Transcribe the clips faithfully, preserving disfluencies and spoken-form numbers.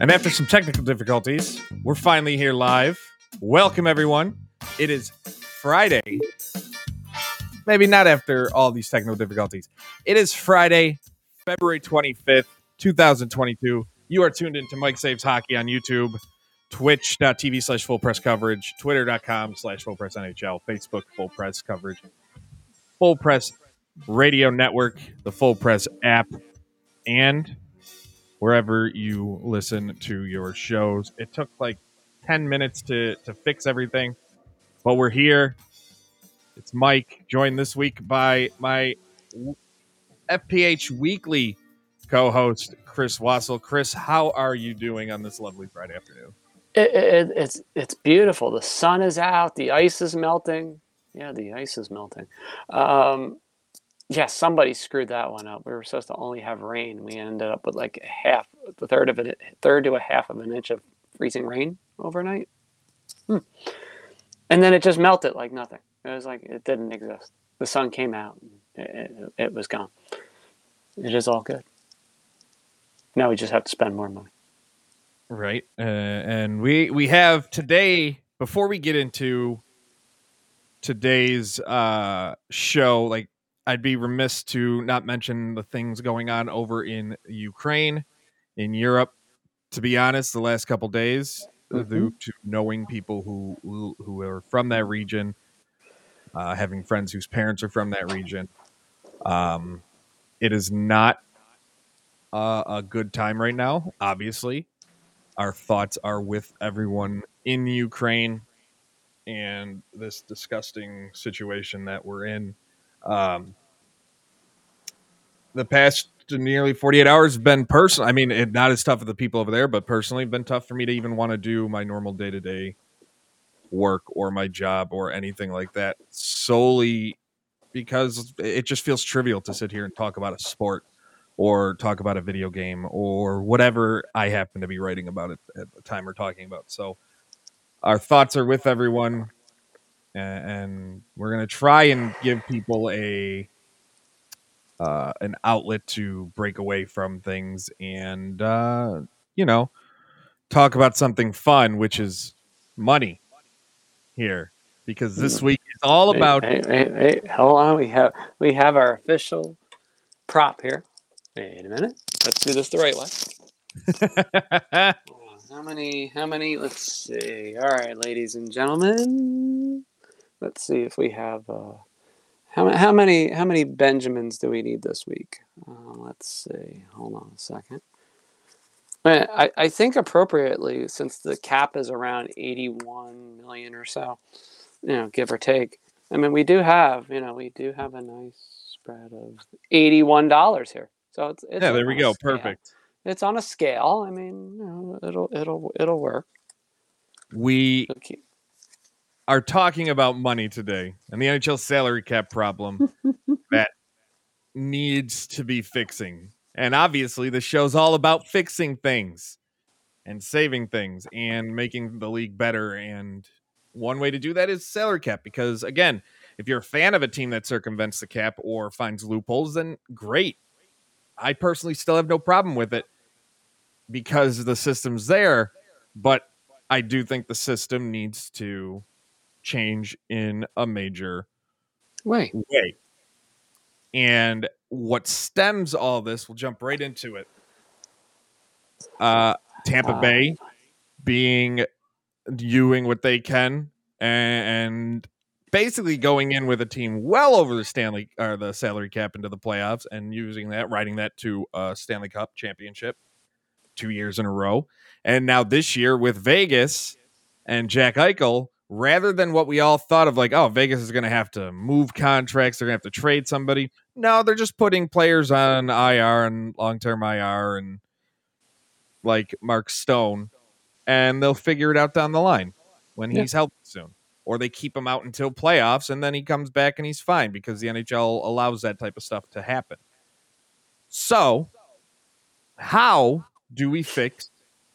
And after some technical difficulties, we're finally here live. Welcome, everyone. It is Friday. Maybe not after all these technical difficulties. It is Friday, February twenty-fifth, twenty twenty-two. You are tuned into Mike Saves Hockey on YouTube, twitch.tv slash full press coverage, twitter.com slash full press NHL, Facebook full press coverage, full press radio network, the full press app, and wherever you listen to your shows. It took like ten minutes to, to fix everything, but we're here. It's Mike, joined this week by my F P H Weekly co-host, Chris Wassel. Chris, how are you doing on this lovely Friday afternoon? It, it, it's it's beautiful. The sun is out. The ice is melting. Yeah, the ice is melting. Um, yeah, somebody screwed that one up. We were supposed to only have rain. We ended up with like a half, the third of it, third to a half of an inch of freezing rain overnight. Hmm. And then it just melted like nothing. It was like it didn't exist. The sun came out. And it, it, it was gone. It is all good. Now we just have to spend more money. Right. Uh, and we we have today, before we get into today's uh, show, like, I'd be remiss to not mention the things going on over in Ukraine, in Europe. To be honest, the last couple days, mm-hmm. due to knowing people who, who who are from that region, uh, having friends whose parents are from that region, um, it is not uh, a good time right now. Obviously, our thoughts are with everyone in Ukraine and this disgusting situation that we're in. Um, the past nearly forty-eight hours have been personal. I mean, it, not as tough for the people over there, but personally been tough for me to even want to do my normal day-to-day work or my job or anything like that, solely because it just feels trivial to sit here and talk about a sport or talk about a video game or whatever I happen to be writing about it at the time we're talking about. So our thoughts are with everyone, and we're going to try and give people a uh, an outlet to break away from things and, uh, you know, talk about something fun, which is money here, because this week is all about. Hey, hey, hey, hey, hold on. We have we have our official prop here. Wait a minute. Let's do this the right way. How many? How many? Let's see. All right, ladies and gentlemen. Let's see if we have. Uh, how how many? How many Benjamins do we need this week? Uh, let's see. Hold on a second. I I think appropriately, since the cap is around eighty-one million or so, you know, give or take. I mean, we do have, you know, we do have a nice spread of eighty-one dollars here. So it's, it's yeah, there we go. Perfect. It's on a scale. I mean, you know, it'll it'll it'll work. We okay. are talking about money today and the N H L salary cap problem that needs to be fixing. And obviously, the show's all about fixing things and saving things and making the league better. And one way to do that is salary cap, because, again, if you're a fan of a team that circumvents the cap or finds loopholes, then great. I personally still have no problem with it because the system's there, but I do think the system needs to change in a major way. way. And what stems all this, we'll jump right into it. Uh, Tampa uh, Bay being doing what they can and basically going in with a team well over the Stanley or the salary cap into the playoffs and using that, riding that to a Stanley Cup championship two years in a row. And now this year with Vegas and Jack Eichel, rather than what we all thought of, like, oh, Vegas is going to have to move contracts, they're going to have to trade somebody. No, they're just putting players on I R and long-term I R and like Mark Stone, and they'll figure it out down the line when he's yeah. healthy soon. Or they keep him out until playoffs, and then he comes back and he's fine because the N H L allows that type of stuff to happen. So, how do we fix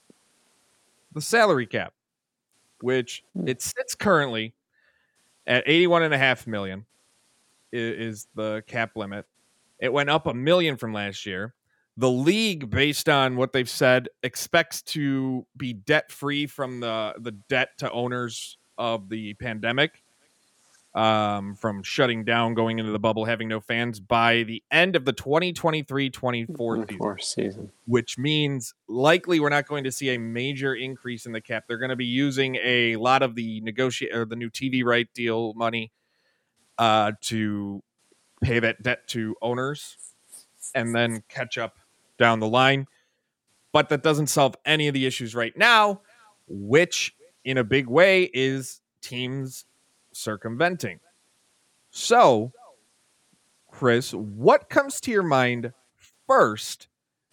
the salary cap, which it sits currently at eighty-one and a half million is the cap limit. It went up a million from last year. The league, based on what they've said, expects to be debt free from the, the debt to owners of the pandemic, um, from shutting down, going into the bubble, having no fans by the end of the twenty twenty-three twenty-four season, season, which means likely we're not going to see a major increase in the cap. They're going to be using a lot of the negotiate or the new T V right deal money uh, to pay that debt to owners and then catch up down the line. But that doesn't solve any of the issues right now, which in a big way is teams circumventing. So, Chris, what comes to your mind first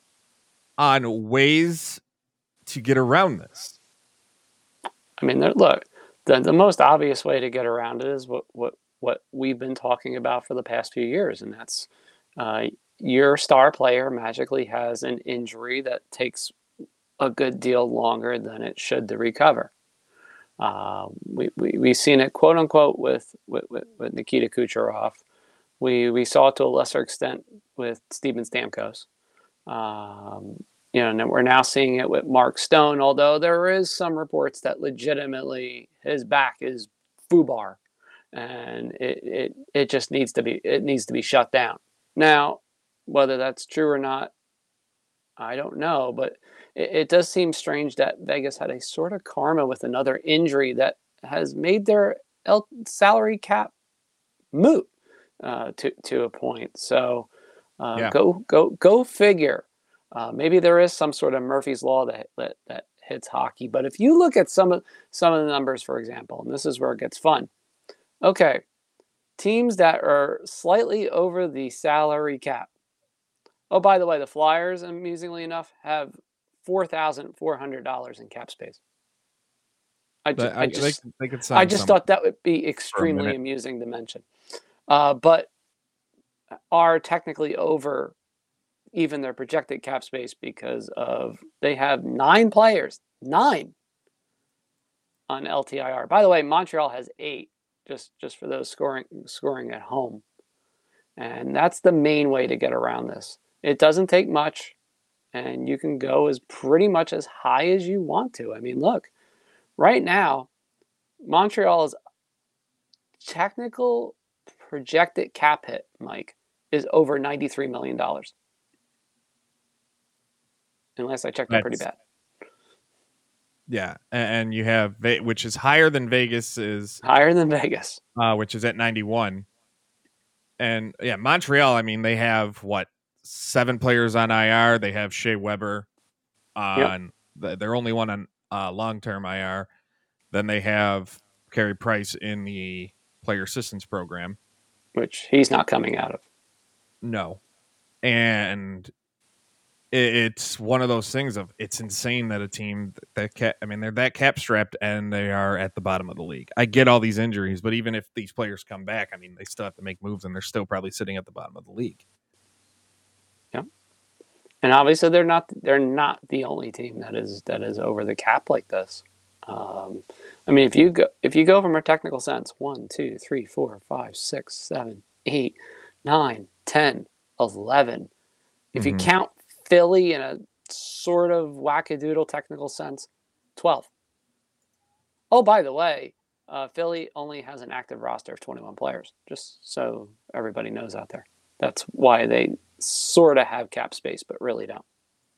on ways to get around this? I mean, look, the, the most obvious way to get around it is what, what, what we've been talking about for the past few years, and that's uh, your star player magically has an injury that takes a good deal longer than it should to recover. Uh, we, we, we've seen it, quote unquote, with, with, with Nikita Kucherov. We, we saw it to a lesser extent with Steven Stamkos. Um, you know, and we're now seeing it with Mark Stone, although there is some reports that legitimately his back is foobar and it, it, it just needs to be, it needs to be shut down. Now, whether that's true or not, I don't know, but it, it does seem strange that Vegas had a sort of karma with another injury that has made their L- salary cap moot uh, to to a point. So uh, Yeah. go go go figure. Uh, maybe there is some sort of Murphy's law that, that that hits hockey. But if you look at some of some of the numbers, for example, and this is where it gets fun. Okay, teams that are slightly over the salary cap. Oh, by the way, the Flyers, amusingly enough, have four thousand four hundred dollars in cap space. I just, I, I just, they, they could I just thought that would be extremely amusing to mention. Uh, but are technically over even their projected cap space because of they have nine players, nine on L T I R. By the way, Montreal has eight, just just for those scoring scoring at home, and that's the main way to get around this. It doesn't take much, and you can go as pretty much as high as you want to. I mean, look, right now, Montreal's technical projected cap hit, Mike, is over ninety-three million dollars. Unless I checked it pretty bad. Yeah, and you have, which is higher than Vegas is. Higher than Vegas. Uh, which is at ninety-one. And yeah, Montreal, I mean, they have, what, seven players on I R. They have Shea Weber on, yep. They're only one on uh, long-term I R. Then they have Carey Price in the player assistance program. Which he's not coming out of. No. And it's one of those things of it's insane that a team that cap, I mean, they're that cap strapped and they are at the bottom of the league. I get all these injuries, but even if these players come back, I mean, they still have to make moves and they're still probably sitting at the bottom of the league. Yeah. And obviously they're not, they're not the only team that is, that is over the cap like this. Um, I mean, if you go, if you go from a technical sense, one, two, three, four, five, six, seven, eight, nine, ten, eleven, if mm-hmm. you count Philly in a sort of wackadoodle technical sense, twelve. Oh, by the way, uh, Philly only has an active roster of twenty-one players, just so everybody knows out there. That's why they sort of have cap space, but really don't.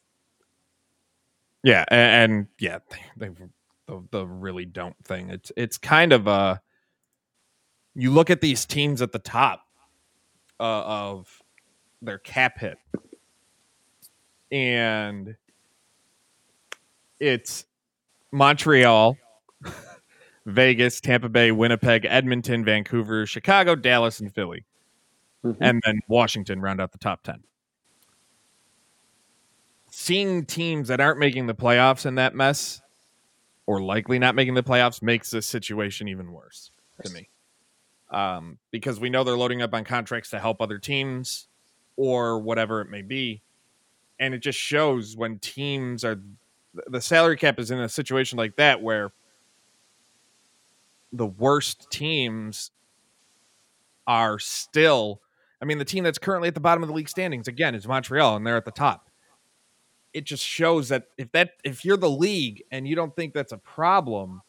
Yeah, and, and yeah, they, they the, the really don't thing. It's it's kind of a. You look at these teams at the top uh, of their cap hit. And it's Montreal, Vegas, Tampa Bay, Winnipeg, Edmonton, Vancouver, Chicago, Dallas, and Philly. Mm-hmm. And then Washington round out the top ten. Seeing teams that aren't making the playoffs in that mess, or likely not making the playoffs, makes this situation even worse to me. Um, because we know they're loading up on contracts to help other teams or whatever it may be. And it just shows when teams are, the salary cap is in a situation like that where the worst teams are still, I mean, the team that's currently at the bottom of the league standings, again, is Montreal, and they're at the top. it just shows that if that if you're the league and you don't think that's a problem,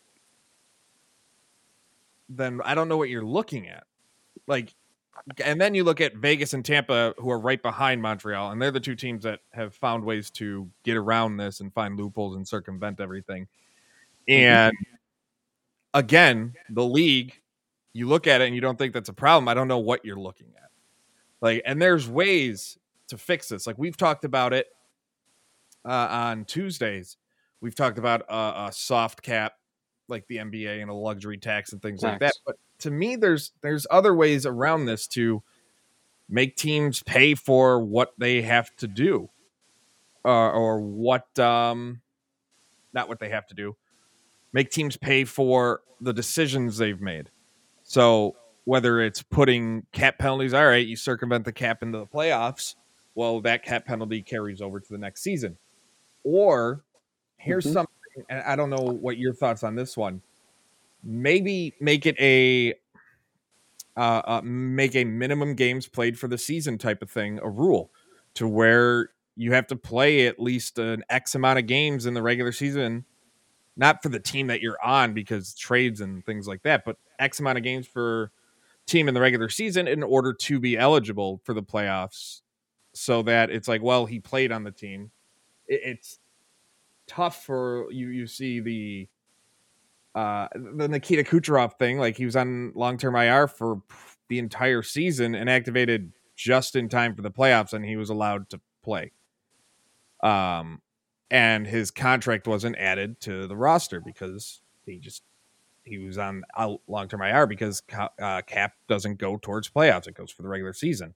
then I don't know what you're looking at. Like, and then you look at Vegas and Tampa, who are right behind Montreal, and they're the two teams that have found ways to get around this and find loopholes and circumvent everything. And mm-hmm. again, the league, you look at it and you don't think that's a problem. I don't know what you're looking at. Like, and there's ways to fix this. Like, we've talked about it uh, on Tuesdays. We've talked about uh, a soft cap, like the N B A, and a luxury tax and things tax. like that. But to me, there's there's other ways around this to make teams pay for what they have to do, uh, or what, um, not what they have to do. Make teams pay for the decisions they've made. So whether it's putting cap penalties, all right, you circumvent the cap into the playoffs, well, that cap penalty carries over to the next season. Or here's mm-hmm. something, and I don't know what your thoughts on this one. Maybe make it a uh, uh, make a minimum games played for the season type of thing a rule, to where you have to play at least an X amount of games in the regular season, not for the team that you're on because trades and things like that, but X amount of games for team in the regular season in order to be eligible for the playoffs, so that it's like, well, he played on the team. It, it's tough for you. You see the uh, the Nikita Kucherov thing, like he was on long-term I R for the entire season and activated just in time for the playoffs, and he was allowed to play. Um, and his contract wasn't added to the roster because he just he was on long-term I R because uh, cap doesn't go towards playoffs; it goes for the regular season.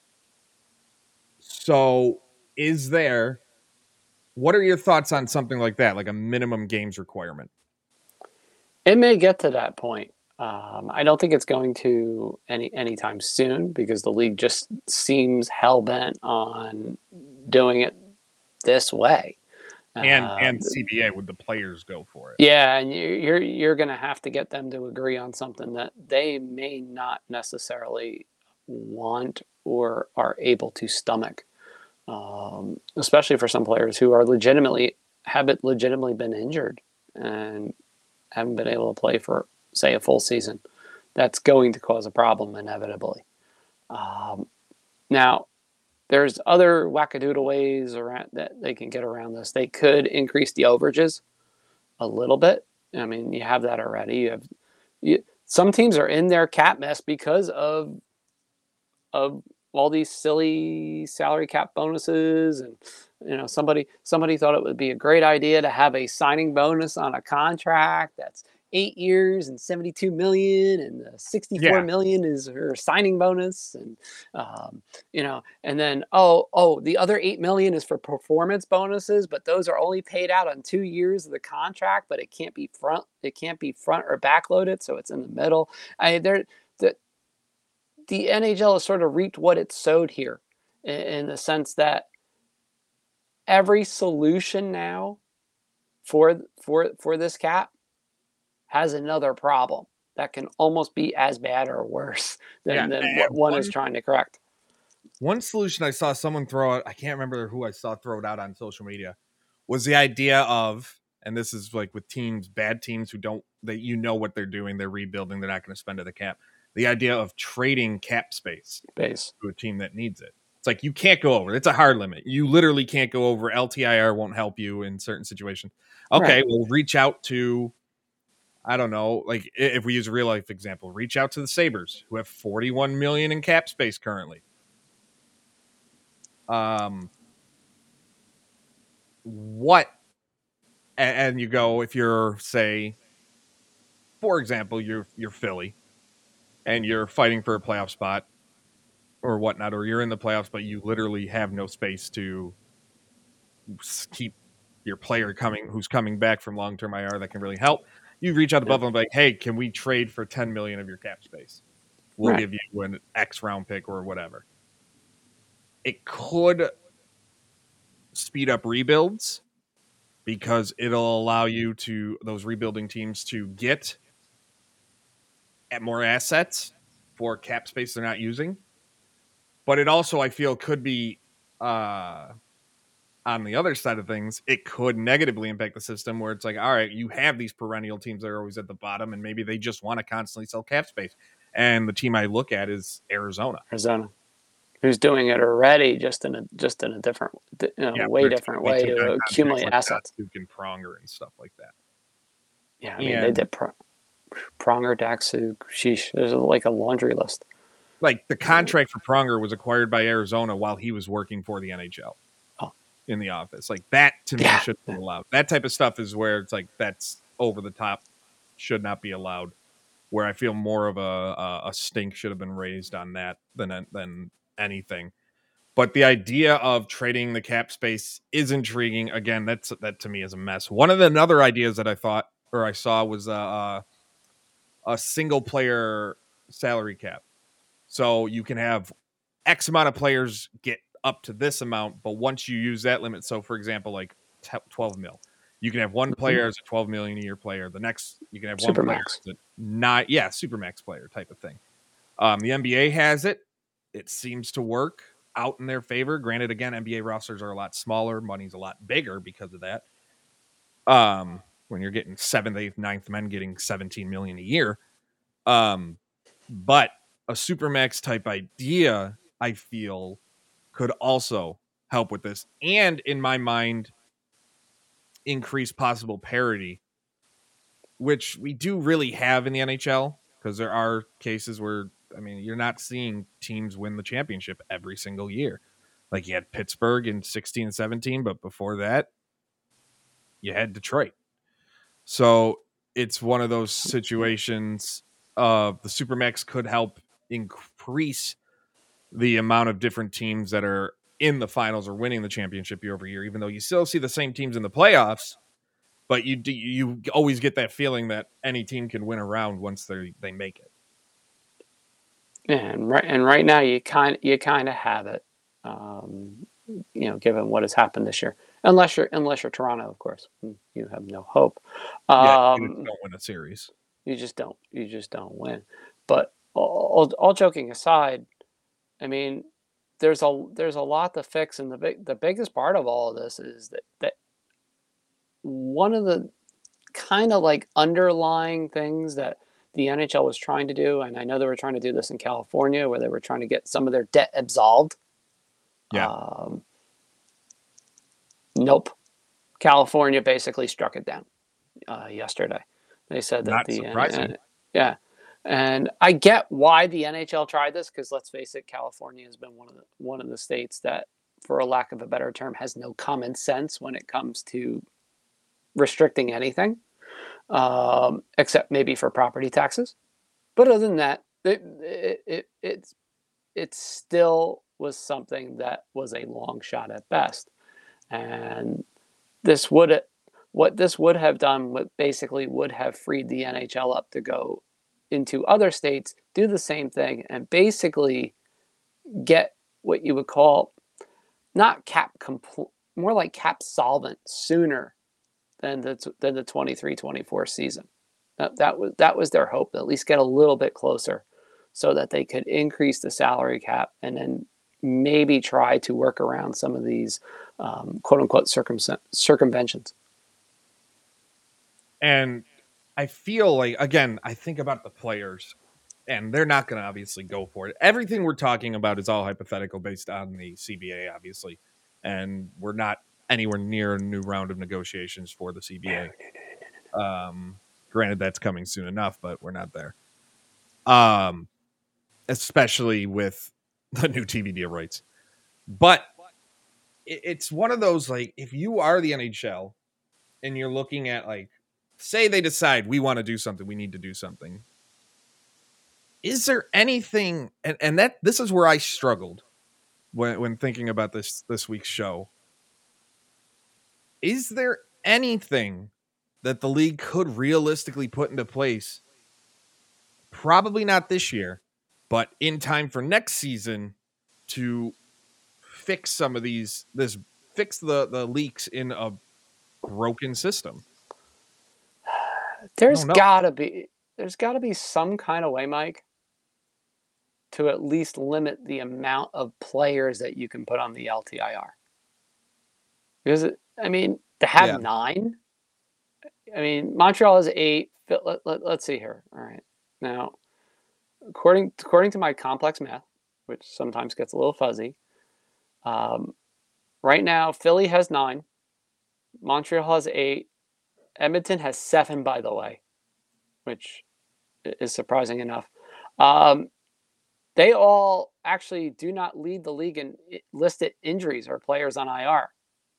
So, is there? What are your thoughts on something like that, like a minimum games requirement? It may get to that point. Um, I don't think it's going to any anytime soon because the league just seems hell-bent on doing it this way. And uh, and C B A, would the players go for it? Yeah, and you're you're going to have to get them to agree on something that they may not necessarily want or are able to stomach, um, especially for some players who are legitimately have it legitimately been injured and haven't been able to play for, say, a full season. That's going to cause a problem inevitably. Um, now, there's other wackadoodle ways around that they can get around this. They could increase the overages a little bit. I mean, you have that already. You have you, some teams are in their cap mess because of of all these silly salary cap bonuses, and you know somebody somebody thought it would be a great idea to have a signing bonus on a contract that's eight years and seventy-two million, and the sixty-four yeah. million is her signing bonus, and um, you know, and then oh oh the other eight million is for performance bonuses, but those are only paid out on two years of the contract, but it can't be front it can't be front or back loaded, so it's in the middle. I there the the N H L has sort of reaped what it sowed here, in, in the sense that every solution now for for for this cap has another problem that can almost be as bad or worse than, yeah, than what one, one is trying to correct. One solution I saw someone throw out, I can't remember who I saw throw it out on social media, was the idea of, and this is like with teams, bad teams who don't, that you know what they're doing, they're rebuilding, they're not going to spend to the cap. The idea of trading cap space Base. to a team that needs it. It's like you can't go over. It's a hard limit. You literally can't go over. L T I R won't help you in certain situations. Okay, right. We'll reach out to, I don't know, like if we use a real life example, reach out to the Sabres, who have forty-one million in cap space currently. Um, what? And, and you go, if you're, say, for example, you're you're Philly, and you're fighting for a playoff spot or whatnot, or you're in the playoffs, but you literally have no space to keep your player coming, who's coming back from long-term I R that can really help. You reach out to Buffalo and be like, hey, can we trade for ten million of your cap space? We'll right. give you an X round pick or whatever. It could speed up rebuilds because it'll allow you to, those rebuilding teams, to get at more assets for cap space they're not using. But it also, I feel, could be uh, on the other side of things, it could negatively impact the system where it's like, all right, you have these perennial teams that are always at the bottom, and maybe they just want to constantly sell cap space. And the team I look at is Arizona. Arizona, who's doing it already, just in a just in a different, you know, Yeah, way different way to accumulate like assets. Duke and Pronger and stuff like that. Yeah, I mean, and, they did Pr- Pronger, Datsuk, sheesh. There's like a laundry list. Like the contract for Pronger was acquired by Arizona while he was working for the N H L. Oh. In the office. Like that to me yeah. shouldn't be allowed. That type of stuff is where it's like that's over the top, should not be allowed. Where I feel more of a a, a stink should have been raised on that than than anything. But the idea of trading the cap space is intriguing. Again, that's that to me is a mess. One of the other ideas that I thought or I saw was uh, a single player salary cap. So you can have X amount of players get up to this amount, but once you use that limit, so for example, like twelve mil, you can have one player as a twelve million a year player. The next, you can have one Supermax. player as a not, yeah, Supermax player type of thing. Um, the N B A has it. It seems to work out in their favor. Granted, again, N B A rosters are a lot smaller. Money's a lot bigger because of that. Um, when you're getting seventh, eighth, ninth men getting seventeen million a year. Um, but a Supermax type idea, I feel, could also help with this. And in my mind, increase possible parity, which we do really have in the N H L, because there are cases where, I mean, you're not seeing teams win the championship every single year. Like you had Pittsburgh in sixteen and seventeen, but before that, you had Detroit. So it's one of those situations of the Supermax could help increase the amount of different teams that are in the finals or winning the championship year over year, even though you still see the same teams in the playoffs, but you you always get that feeling that any team can win a round once they they make it. And right and right now you kind you kind of have it, um, you know, given what has happened this year. Unless you're unless you're Toronto, of course, you have no hope. Yeah, um, you don't win a series. You just don't. You just don't win. But all, all joking aside, I mean, there's a there's a lot to fix, and the big the biggest part of all of this is that that one of the kind of like underlying things that the N H L was trying to do, and I know they were trying to do this in California, where they were trying to get some of their debt absolved. Yeah. Um, nope. California basically struck it down uh, yesterday. They said that Not the surprising. Uh, yeah. And I get why the N H L tried this, because let's face it, California has been one of the one of the states that, for a lack of a better term, has no common sense when it comes to restricting anything, um, except maybe for property taxes. But other than that, it it it it's, it still was something that was a long shot at best. And this would what this would have done, what basically would have freed the N H L up to go into other states, do the same thing, and basically get what you would call not cap compl- more like cap solvent sooner than the than the twenty-three twenty-four season. That, that was that was their hope, to at least get a little bit closer, so that they could increase the salary cap and then maybe try to work around some of these um, quote unquote circum- circumventions. And I feel like, again, I think about the players, and they're not going to obviously go for it. Everything we're talking about is all hypothetical based on the C B A, obviously. And we're not anywhere near a new round of negotiations for the C B A. Um, granted, that's coming soon enough, but we're not there. Um, especially with the new T V deal rights. But it's one of those, like, if you are the N H L and you're looking at, like, say they decide we want to do something, we need to do something. Is there anything, and, and that this is where I struggled when, when thinking about this this week's show. Is there anything that the league could realistically put into place? Probably not this year, but in time for next season to fix some of these, this fix the, the leaks in a broken system. There's gotta be there's gotta be some kind of way, Mike, to at least limit the amount of players that you can put on the L T I R. Because, it, I mean, to have Yeah. nine, I mean, Montreal has eight. Let, let, let's see here. All right. Now, according, according to my complex math, which sometimes gets a little fuzzy, um, right now, Philly has nine. Montreal has eight. Edmonton has seven, by the way, which is surprising enough. Um, they all actually do not lead the league in listed injuries or players on I R.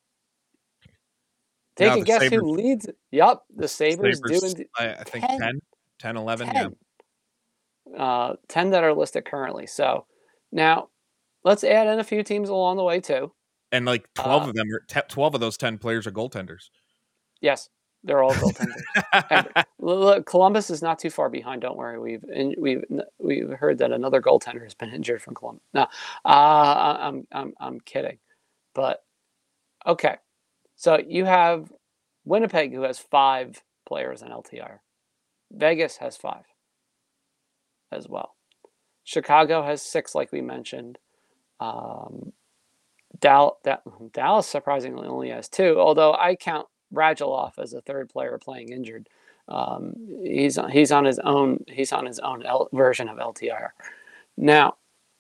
Take Now a the guess who Sabres, leads? Yup, the Sabres, do Sabres, indeed. I, I think ten. ten, ten, eleven, ten. yeah. Uh, ten that are listed currently. So now let's add in a few teams along the way too. And like twelve Uh, of them, are t- twelve of those ten players are goaltenders. yes, they're all goaltenders. And look, Columbus is not too far behind. Don't worry. We've we've we've heard that another goaltender has been injured from Columbus. No, uh, I'm I'm I'm kidding. But okay, so you have Winnipeg, who has five players in L T I R. Vegas has five as well. Chicago has six, like we mentioned. Um, Dal- da- Dallas surprisingly only has two, although I count Radulov as a third player playing injured. Um, he's on, he's on his own he's on his own L- version of L T I R. Now,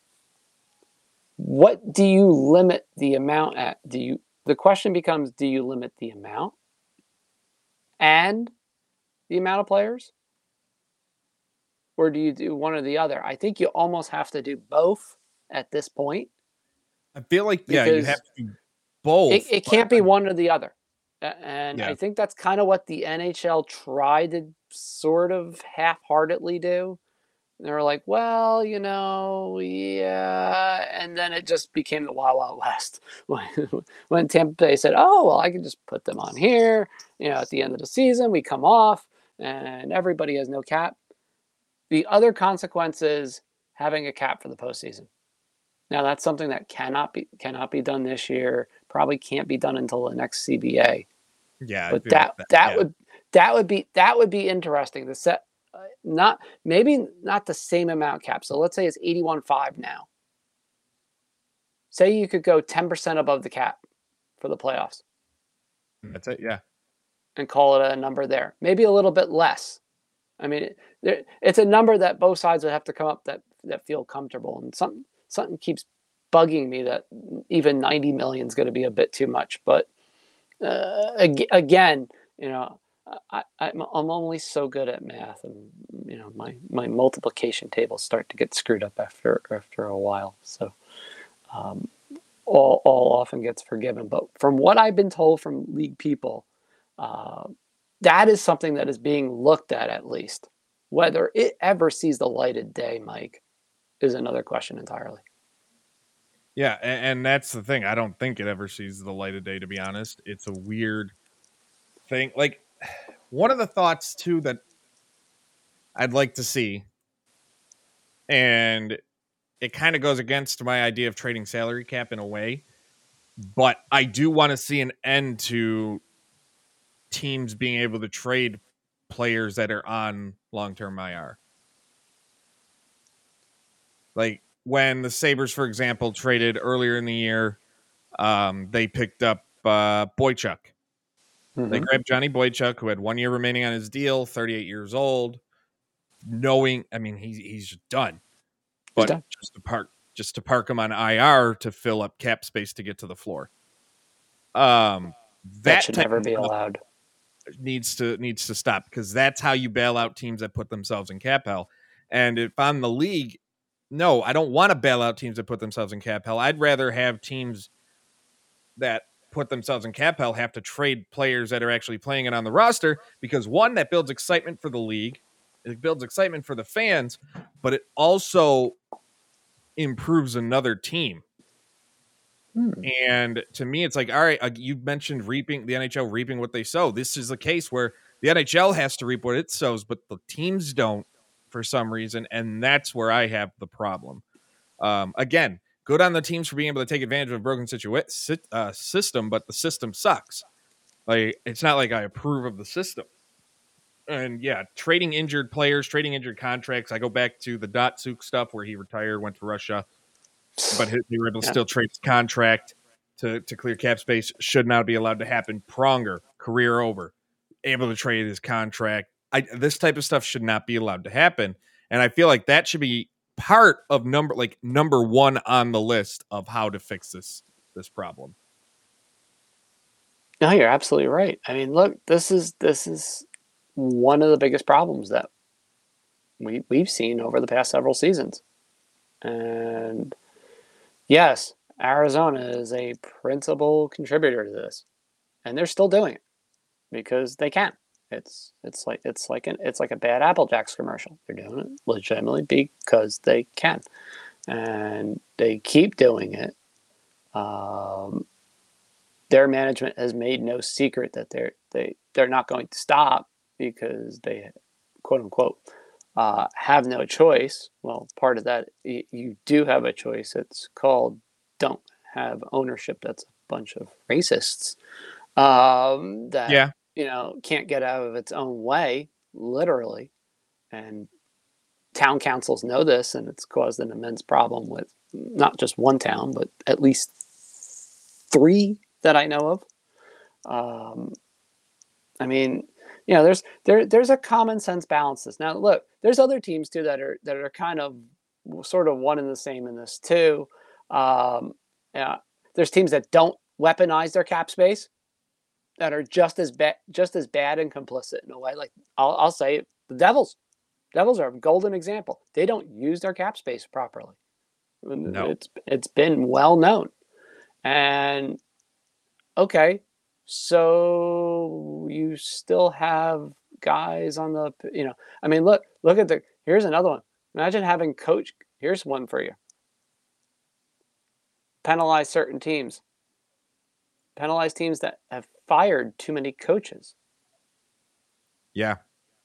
what do you limit the amount at? Do you the question becomes, do you limit the amount and the amount of players? Or do you do one or the other? I think you almost have to do both at this point. I feel like, yeah, you have to do both. It, it can't be one or the other. And yeah. I think that's kind of what the N H L tried to sort of half-heartedly do. They were like, well, you know, yeah. And then it just became the Wild Wild West. When, when Tampa Bay said, oh, well, I can just put them on here. You know, at the end of the season, we come off and everybody has no cap. The other consequence is having a cap for the postseason. Now, that's something that cannot be cannot be done this year. Probably can't be done until the next C B A. Yeah, but that like that, that yeah. would that would be that would be interesting. The set, uh, not maybe not the same amount cap. So let's say it's eighty-one point five now. Say you could go ten percent above the cap for the playoffs. That's it, yeah. And call it a number there. Maybe a little bit less. I mean, it, it's a number that both sides would have to come up that that feel comfortable. And something something keeps bugging me that even ninety million is going to be a bit too much. But uh, again, you know, I, I'm, I'm only so good at math, and you know, my, my multiplication tables start to get screwed up after after a while. So um, all all often gets forgiven. But from what I've been told from league people, uh, that is something that is being looked at at least. Whether it ever sees the light of day, Mike, is another question entirely. Yeah, and, and that's the thing. I don't think it ever sees the light of day, to be honest. It's a weird thing. Like, one of the thoughts, too, that I'd like to see, and it kind of goes against my idea of trading salary cap in a way, but I do want to see an end to teams being able to trade players that are on long-term I R. Like, when the Sabres, for example, traded earlier in the year, um, they picked up uh, Boychuk. Mm-hmm. They grabbed Johnny Boychuk, who had one year remaining on his deal, thirty-eight years old, knowing, I mean, he's he's done. But he's done. just to park just to park him on I R to fill up cap space to get to the floor. Um, that, that should never be allowed. Needs to needs to stop, because that's how you bail out teams that put themselves in cap hell. And if I'm the league, no, I don't want to bail out teams that put themselves in cap hell. I'd rather have teams that put themselves in cap hell have to trade players that are actually playing it on the roster, because one, that builds excitement for the league, it builds excitement for the fans, but it also improves another team. Hmm. And to me, it's like, all right, uh, you mentioned reaping, the N H L reaping what they sow. This is a case where the N H L has to reap what it sows, but the teams don't for some reason, and that's where I have the problem. Um, again, good on the teams for being able to take advantage of a broken situa- uh, system, but the system sucks. Like, it's not like I approve of the system. And yeah, trading injured players, trading injured contracts. I go back to the Datsuk stuff where he retired, went to Russia, but they were able to yeah. still trade his contract. to, to clear cap space should not be allowed to happen. Pronger, career over, able to trade his contract. I, this type of stuff should not be allowed to happen. And I feel like that should be part of number like number one on the list of how to fix this this problem. No, you're absolutely right. I mean, look, this is this is one of the biggest problems that we we've seen over the past several seasons. And yes, Arizona is a principal contributor to this, and they're still doing it because they can. It's it's like it's like an it's like a bad Apple Jacks commercial. They're doing it legitimately because they can, and they keep doing it. Um, their management has made no secret that they're they they're not going to stop because they, quote unquote, uh, have no choice. Well, part of that you, you do have a choice. It's called don't have ownership. That's a bunch of racists. Um, that Yeah. you know, can't get out of its own way, literally. And town councils know this, and it's caused an immense problem with not just one town, but at least three that I know of. Um, I mean, you know, there's there there's a common sense balance to this. Now, look, there's other teams too that are that are kind of sort of one and the same in this too. Um, yeah, there's teams that don't weaponize their cap space, that are just as bad, just as bad and complicit in a way. Like I'll, I'll say it, the Devils. Devils are a golden example. They don't use their cap space properly. No. It's it's been well known. And okay, so you still have guys on the, you know, I mean, look, look at the, here's another one. Imagine having coach, here's one for you. Penalize certain teams. Penalize teams that have fired too many coaches. Yeah.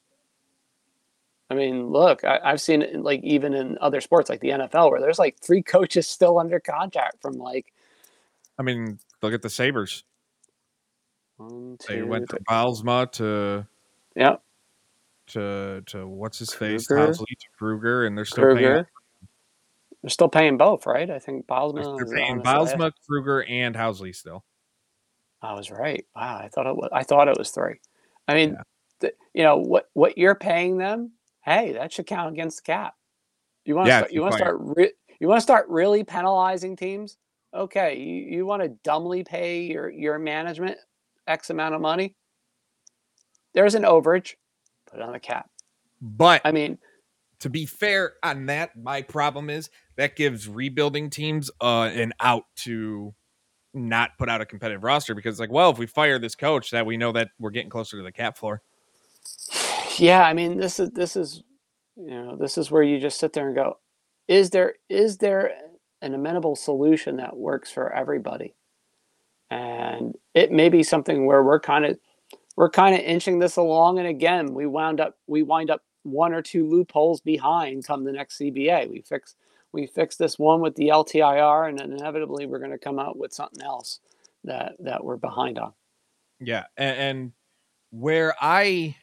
I mean, look, I, I've seen it like even in other sports like the N F L where there's like three coaches still under contract from like. I mean, look at the Sabres. One, two, They went three. to Bylsma to yeah to to what's his face Kruger. Housley to Kruger, and they're still Kruger. paying. They're still paying both, right? I think Bylsma. They're is paying honestly, Bylsma, Kruger, and Housley still. I was right. Wow, I thought it was. I thought it was three. I mean, Yeah. the, you know what? What you're paying them? Hey, that should count against the cap. You want to Yeah, start? if You you want to fire- start? Re, you want to start really penalizing teams? Okay, you, you want to dumbly pay your your management X amount of money? There's an overage. Put it on the cap. But I mean, to be fair on that, my problem is that gives rebuilding teams uh, an out to not put out a competitive roster because, like, well, if we fire this coach, that we know that we're getting closer to the cap floor. yeah, I mean, this is this is you know this is where you just sit there and go, is there is there an amenable solution that works for everybody? And it may be something where we're kind of we're kind of inching this along, and again, we wound up we wind up one or two loopholes behind come the next C B A. We fix we fix this one with the L T I R, and then inevitably we're going to come out with something else that that we're behind on. Yeah, and, and where I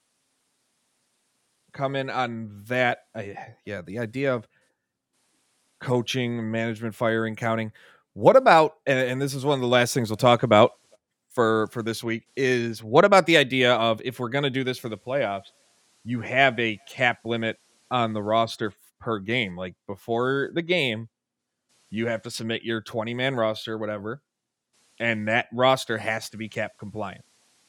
come in on that, I, yeah, the idea of coaching, management, firing, counting. What about, and, and this is one of the last things we'll talk about for for this week, is what about the idea of if we're going to do this for the playoffs, you have a cap limit on the roster per game. Like before the game, you have to submit your twenty man roster, whatever, and that roster has to be cap compliant.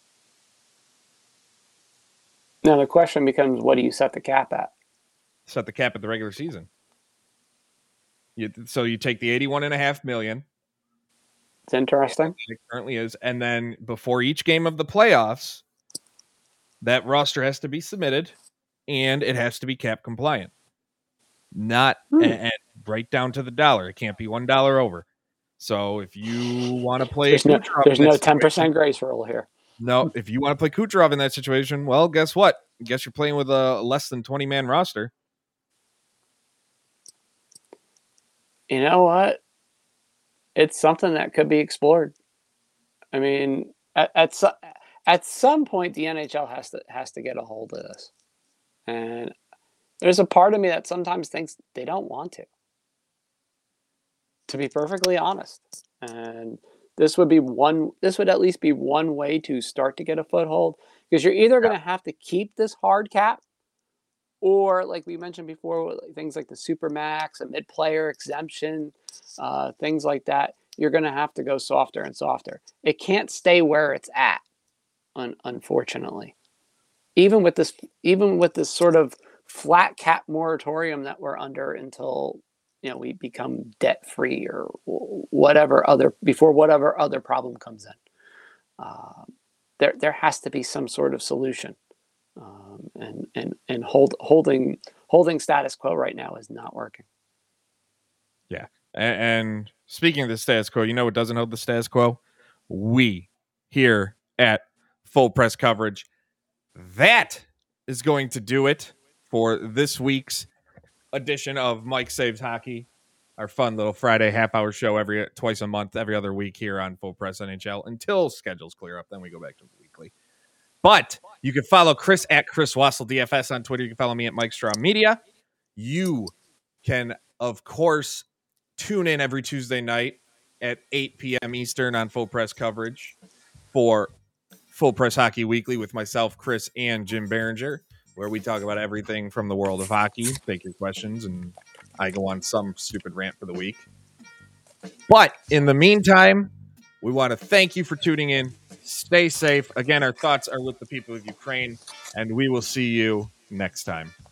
Now the question becomes, what do you set the cap at? Set the cap at the regular season. You, so you take the eighty-one and a half million. It's interesting. It currently is. And then before each game of the playoffs, that roster has to be submitted and it has to be cap compliant. Not Hmm. and, and right down to the dollar. It can't be one dollar over. So if you want to play There's no Kucherov there's in that no ten percent situation- grace rule here. No, if you want to play Kucherov in that situation, well, guess what? I guess you're playing with a less than twenty man roster. You know what? It's something that could be explored. I mean, at at, so, at some point, the N H L has to has to get a hold of this, and there's a part of me that sometimes thinks they don't want to. to be perfectly honest. And this would be one, this would at least be one way to start to get a foothold, because you're either going to have to keep this hard cap, or like we mentioned before, things like the Supermax, a mid-player exemption, uh, things like that, you're going to have to go softer and softer. It can't stay where it's at, un- unfortunately. Even with this, even with this sort of flat cap moratorium that we're under until, you know, we become debt free or whatever other, before whatever other problem comes in, uh, there there has to be some sort of solution. Um, and and and hold holding holding status quo right now is not working. Yeah, and, and speaking of the status quo, you know what doesn't hold the status quo? We here at Full Press Coverage. That is going to do it for this week's edition of Mike Saves Hockey, our fun little Friday half hour show every twice a month, every other week here on Full Press N H L until schedules clear up. Then we go back to weekly. But you can follow Chris at Chris Wassel D F S on Twitter. You can follow me at Mike Straw Media. You can, of course, tune in every Tuesday night at eight p.m. Eastern on Full Press Coverage for Full Press Hockey Weekly with myself, Chris, and Jim Behringer, where we talk about everything from the world of hockey, take your questions, and I go on some stupid rant for the week. But in the meantime, we want to thank you for tuning in. Stay safe. Again, our thoughts are with the people of Ukraine, and we will see you next time.